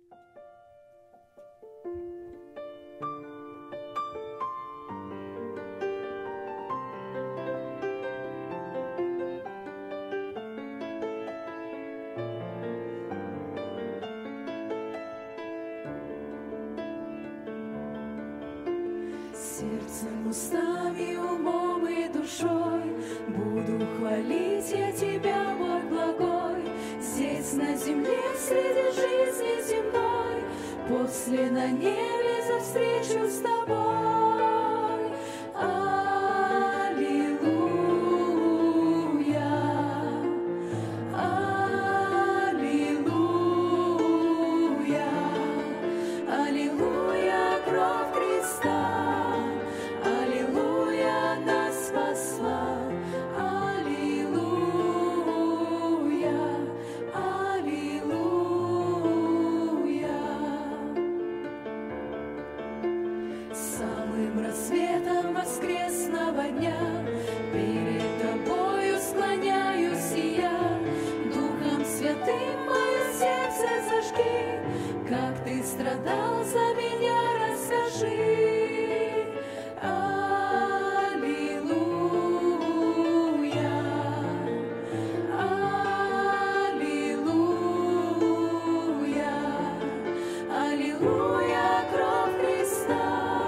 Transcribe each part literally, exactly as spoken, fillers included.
Сердцем, устами, умом и душой буду хвалить я Тебя, Бог благой. Здесь на земле, среди жизни земной, после на небе за встречу с Тобой. Аллилуйя, аллилуйя, аллилуйя, кровь Христа. Самым рассветом воскресного дня перед Тобою склоняюсь и я. Духом Святым мое сердце зажги, как Ты страдал за меня, расскажи. Аллилуйя, аллилуйя, аллилуйя, кровь Христа.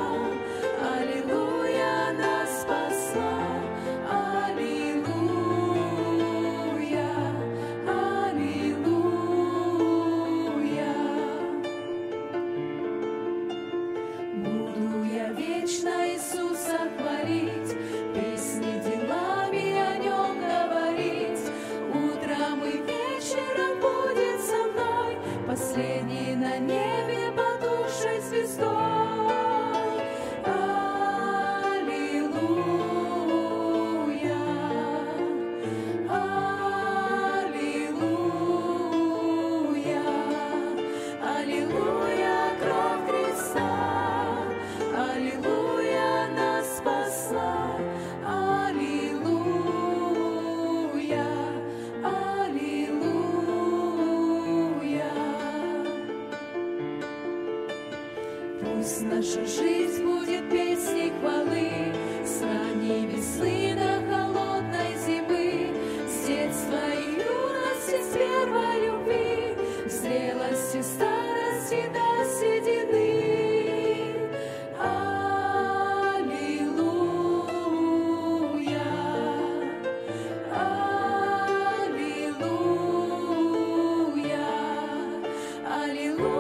Вечно Иисуса хвалить, песни делами о Нем говорить. Утром и вечером будет со мной последний на небе потухшей звездой. Аллилуйя, аллилуйя, аллилуйя, кровь Христа. Аллилуйя, нас спасла. Аллилуйя, аллилуйя. Пусть наша жизнь будет песней хвалы, с ранней весны до холодной зимы, с детства и юности, с первой любви, в зрелости, старости до седины. Аллилуйя,